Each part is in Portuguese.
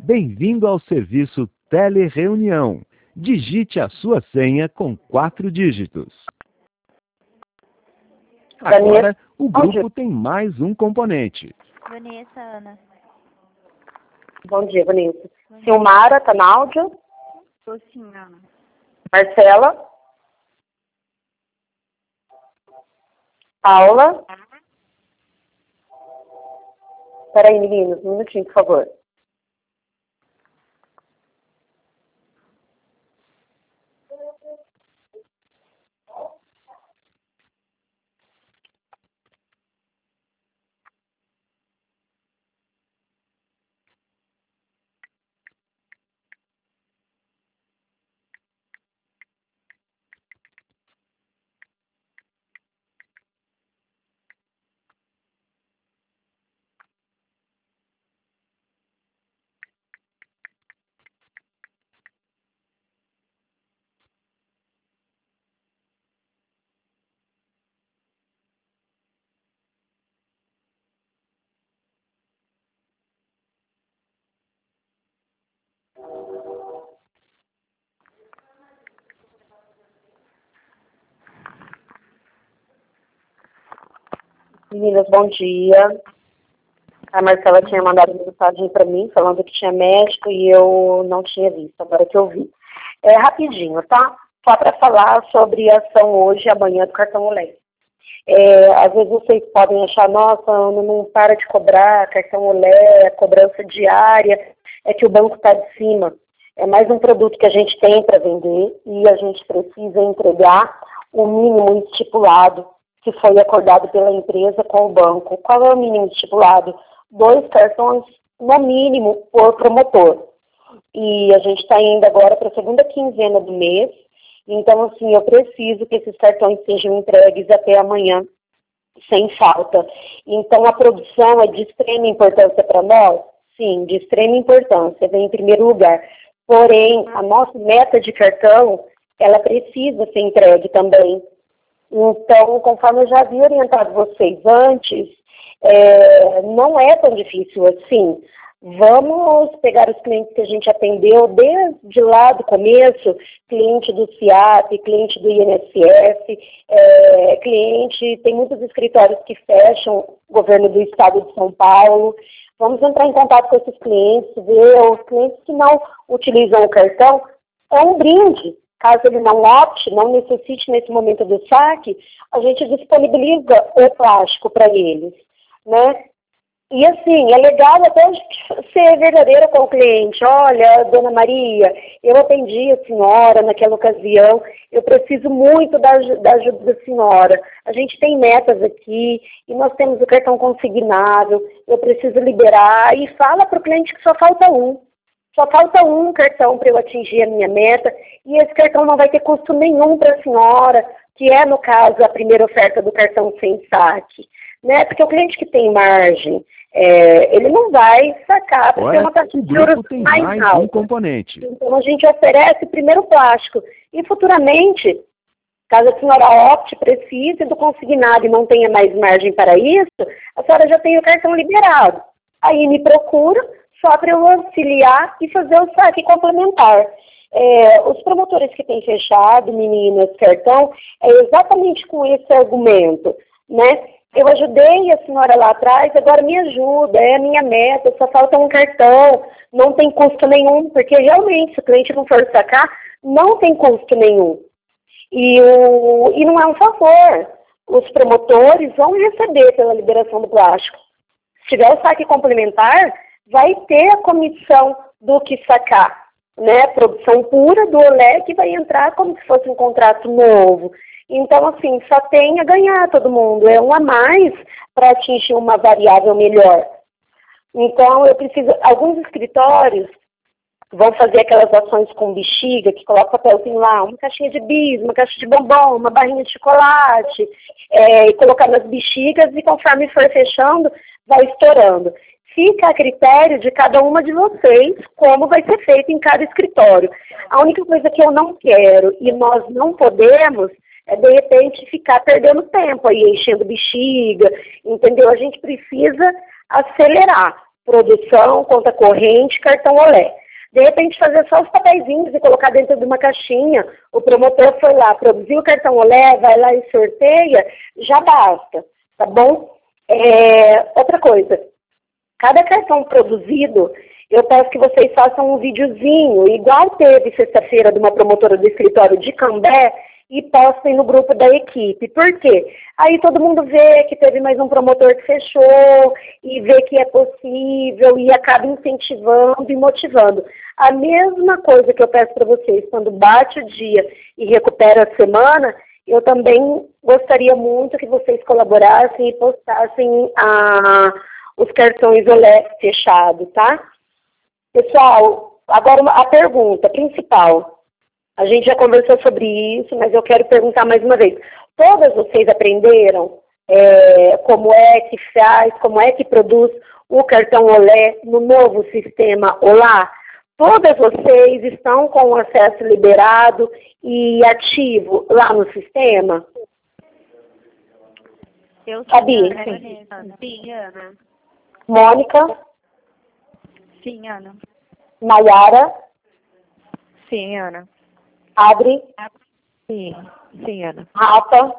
Bem-vindo ao serviço Telereunião. Digite a sua senha com 4 dígitos. Agora, o grupo tem mais um componente. Vanessa, Ana. Bom dia, Vanessa. Silmara, tá no áudio? Tô sim, Ana. Marcela? Paula? Peraí, meninos, um minutinho, por favor. Meninas, bom dia. A Marcela tinha mandado mensagem para mim, falando que tinha médico e eu não tinha visto, agora que eu vi. Rapidinho, tá? Só para falar sobre a ação hoje e amanhã do cartão Olé. Às vezes vocês podem achar, nossa, Ana, não para de cobrar, cartão Olé, cobrança diária, é que o banco está de cima. É mais um produto que a gente tem para vender e a gente precisa entregar o mínimo estipulado que foi acordado pela empresa com o banco. Qual é o mínimo estipulado? 2 cartões, no mínimo, por promotor. E a gente está indo agora para a segunda quinzena do mês. Então, assim, eu preciso que esses cartões sejam entregues até amanhã, sem falta. Então, a produção é de extrema importância para nós? Sim, de extrema importância, vem em primeiro lugar. Porém, a nossa meta de cartão, ela precisa ser entregue também. Então, conforme eu já havia orientado vocês antes, não é tão difícil assim. Vamos pegar os clientes que a gente atendeu desde lá do começo, cliente do CIAP, cliente do INSS, tem muitos escritórios que fecham, governo do estado de São Paulo. Vamos entrar em contato com esses clientes, ver os clientes que não utilizam o cartão, é um brinde. Caso ele não opte, não necessite nesse momento do saque, a gente disponibiliza o plástico para eles, né? E assim, é legal até ser verdadeira com o cliente. Olha, dona Maria, eu atendi a senhora naquela ocasião, eu preciso muito da ajuda da senhora. A gente tem metas aqui e nós temos o cartão consignável, eu preciso liberar. E fala para o cliente que só falta um. Só falta um cartão para eu atingir a minha meta e esse cartão não vai ter custo nenhum para a senhora, que é, no caso, a primeira oferta do cartão sem saque. Né? Porque o cliente que tem margem, ele não vai sacar porque é uma taxa de juros mais alta. Um componente. Então, a gente oferece primeiro o plástico e, futuramente, caso a senhora opte, precise do consignado e não tenha mais margem para isso, a senhora já tem o cartão liberado. Aí me procura, só para eu auxiliar e fazer o saque complementar. Os promotores que têm fechado, meninas, cartão, é exatamente com esse argumento, né? Eu ajudei a senhora lá atrás, agora me ajuda, é a minha meta, só falta um cartão, não tem custo nenhum, porque realmente, se o cliente não for sacar, não tem custo nenhum. E não é um favor, os promotores vão receber pela liberação do plástico. Se tiver o saque complementar, vai ter a comissão do que sacar, né? Produção pura do Olé que vai entrar como se fosse um contrato novo. Então, assim, só tem a ganhar todo mundo. É um a mais para atingir uma variável melhor. Então, eu preciso... Alguns escritórios vão fazer aquelas ações com bexiga, que coloca papelzinho lá, uma caixinha de bis, uma caixa de bombom, uma barrinha de chocolate, e colocar nas bexigas e conforme for fechando, vai estourando. Fica a critério de cada uma de vocês como vai ser feito em cada escritório. A única coisa que eu não quero e nós não podemos de repente, ficar perdendo tempo aí, enchendo bexiga, entendeu? A gente precisa acelerar. produção, conta corrente, cartão Olé. De repente, fazer só os papeizinhos e colocar dentro de uma caixinha. O promotor foi lá, produziu o cartão Olé, vai lá e sorteia, já basta, tá bom? Outra coisa, cada cartão produzido, eu peço que vocês façam um videozinho, igual teve sexta-feira de uma promotora do escritório de Cambé, e postem no grupo da equipe. Por quê? Aí todo mundo vê que teve mais um promotor que fechou, e vê que é possível, e acaba incentivando e motivando. A mesma coisa que eu peço para vocês, quando bate o dia e recupera a semana, eu também gostaria muito que vocês colaborassem e postassem os cartões Olé fechados, tá? Pessoal, agora a pergunta principal. A gente já conversou sobre isso, mas eu quero perguntar mais uma vez. Todas vocês aprenderam como é que faz, como é que produz o cartão Olé no novo sistema Olá? Todas vocês estão com o acesso liberado e ativo lá no sistema? Eu Fabi? Sim, Ana. Mônica? Sim, Ana. Nayara? Sim, Ana. Adri? Sim, Ana. Rafa?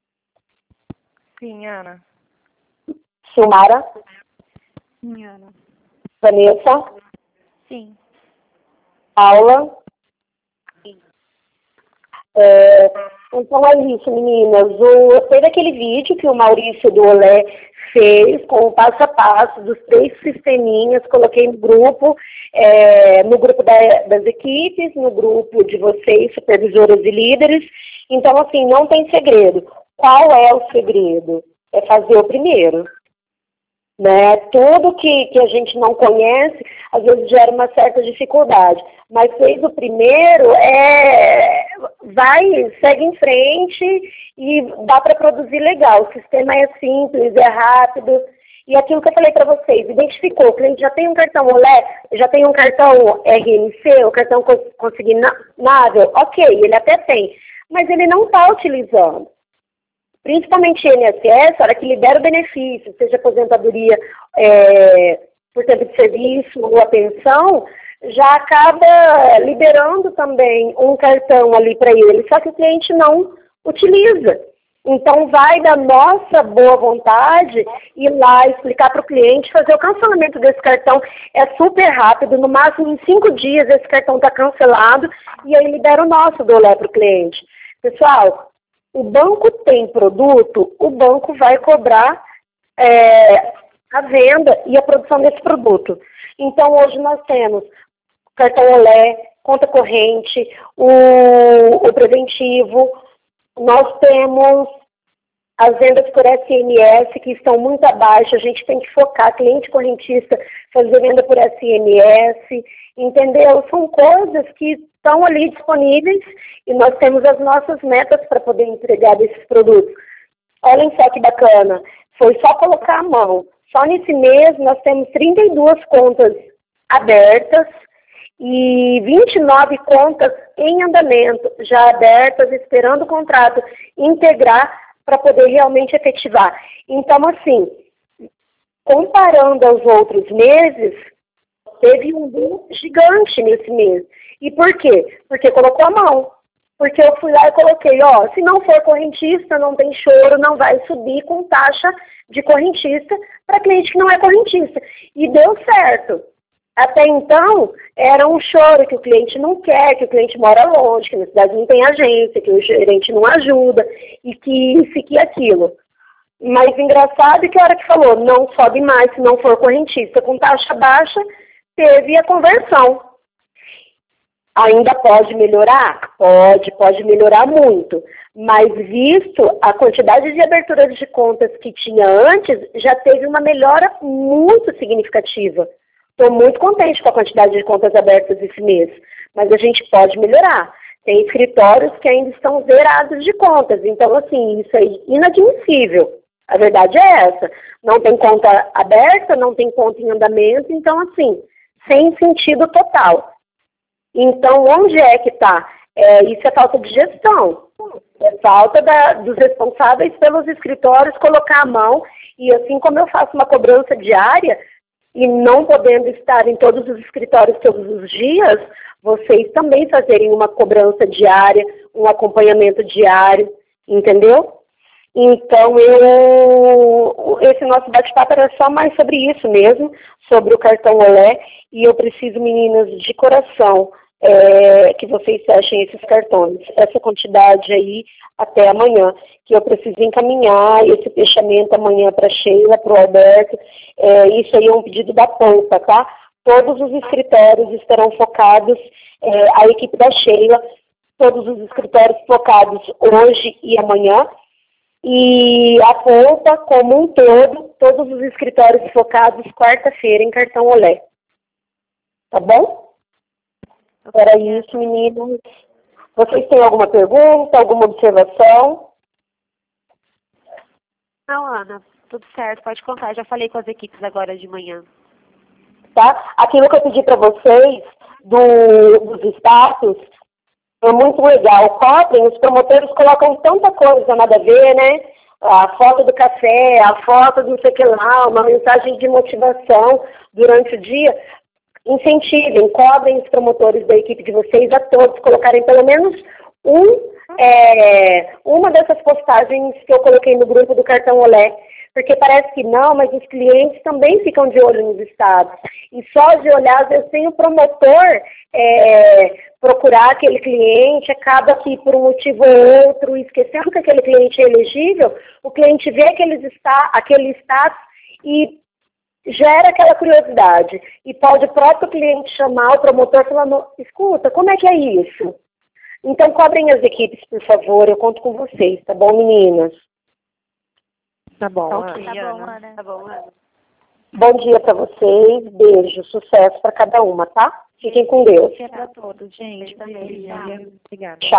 Sim, Ana. Silmara? Sim, Ana. Vanessa? Sim. Paula? Então é isso, meninas. Teve aquele vídeo que o Maurício do Olé fez com o passo a passo dos 3 sisteminhas, coloquei no grupo das equipes, no grupo de vocês, supervisoras e líderes. Então, assim, não tem segredo. Qual é o segredo? É fazer o primeiro. Né? Tudo que a gente não conhece, às vezes gera uma certa dificuldade. Mas fez o primeiro, segue em frente e dá para produzir legal. O sistema é simples, é rápido. E aquilo que eu falei para vocês, identificou, o cliente já tem um cartão Olé, já tem um cartão RMC, o cartão consignável, ok, ele até tem, mas ele não está utilizando. Principalmente INSS, a hora que libera o benefício, seja aposentadoria por tempo de serviço ou a pensão, já acaba liberando também um cartão ali para ele, só que o cliente não utiliza. Então, vai da nossa boa vontade ir lá explicar para o cliente, fazer o cancelamento desse cartão. É super rápido, no máximo em 5 dias esse cartão está cancelado e aí libera o nosso do Olé para o cliente. Pessoal, o banco tem produto, o banco vai cobrar a venda e a produção desse produto. Então, hoje nós temos cartão Olé, conta corrente, o preventivo, nós temos as vendas por SMS que estão muito abaixo, a gente tem que focar, cliente correntista, fazer venda por SMS, entendeu? São coisas que estão ali disponíveis e nós temos as nossas metas para poder entregar desses produtos. Olhem só que bacana, foi só colocar a mão. Só nesse mês nós temos 32 contas abertas e 29 contas em andamento, já abertas, esperando o contrato integrar para poder realmente efetivar. Então, assim, comparando aos outros meses, teve um boom gigante nesse mês. E por quê? Porque colocou a mão. Porque eu fui lá e coloquei, se não for correntista, não tem choro, não vai subir com taxa de correntista para cliente que não é correntista. E deu certo. Até então, era um choro que o cliente não quer, que o cliente mora longe, que na cidade não tem agência, que o gerente não ajuda, e que isso e que aquilo. Mas engraçado é que a hora que falou, não sobe mais se não for correntista com taxa baixa, teve a conversão. Ainda pode melhorar? Pode melhorar muito. Mas visto a quantidade de aberturas de contas que tinha antes, já teve uma melhora muito significativa. Estou muito contente com a quantidade de contas abertas esse mês, mas a gente pode melhorar. Tem escritórios que ainda estão zerados de contas, então, assim, isso é inadmissível. A verdade é essa. Não tem conta aberta, não tem conta em andamento, então, assim, sem sentido total. Então, onde é que está? Isso é falta de gestão. É falta dos responsáveis pelos escritórios colocar a mão, e assim como eu faço uma cobrança diária, e não podendo estar em todos os escritórios todos os dias, vocês também fazerem uma cobrança diária, um acompanhamento diário, entendeu? Então, esse nosso bate-papo era só mais sobre isso mesmo, sobre o cartão Olé, e eu preciso, meninas, de coração, que vocês fechem esses cartões, essa quantidade aí até amanhã, que eu preciso encaminhar esse fechamento amanhã para a Sheila, para o Alberto, isso aí é um pedido da Pampa, tá? Todos os escritórios estarão focados, a equipe da Sheila, todos os escritórios focados hoje e amanhã, e a Pampa, como um todo, todos os escritórios focados quarta-feira em cartão Olé. Tá bom? Era isso, meninos. Vocês têm alguma pergunta, alguma observação? Não, Ana, tudo certo, pode contar. Já falei com as equipes agora de manhã. Tá? Aquilo que eu pedi para vocês, dos status, é muito legal. Cobrem, os promotores colocam tanta coisa nada a ver, né? A foto do café, a foto do não sei o que lá, uma mensagem de motivação durante o dia. Incentivem, cobrem os promotores da equipe de vocês a todos colocarem pelo menos uma dessas postagens que eu coloquei no grupo do Cartão Olé, porque parece que não, mas os clientes também ficam de olho nos estados. E só de olhar, às vezes, sem o promotor procurar aquele cliente, acaba que por um motivo ou outro, esquecendo que aquele cliente é elegível, o cliente vê aquele status e gera aquela curiosidade. E pode o próprio cliente chamar o promotor falando, escuta, como é que é isso? Então, cobrem as equipes, por favor, eu conto com vocês, tá bom, meninas? Tá bom, Ok, Ana. Ana. Tá bom, Ana. Bom dia para vocês, beijo, sucesso para cada uma, tá? Fiquem com Deus. Bom dia para todos, gente. Também. Beijo. Obrigada. Tchau.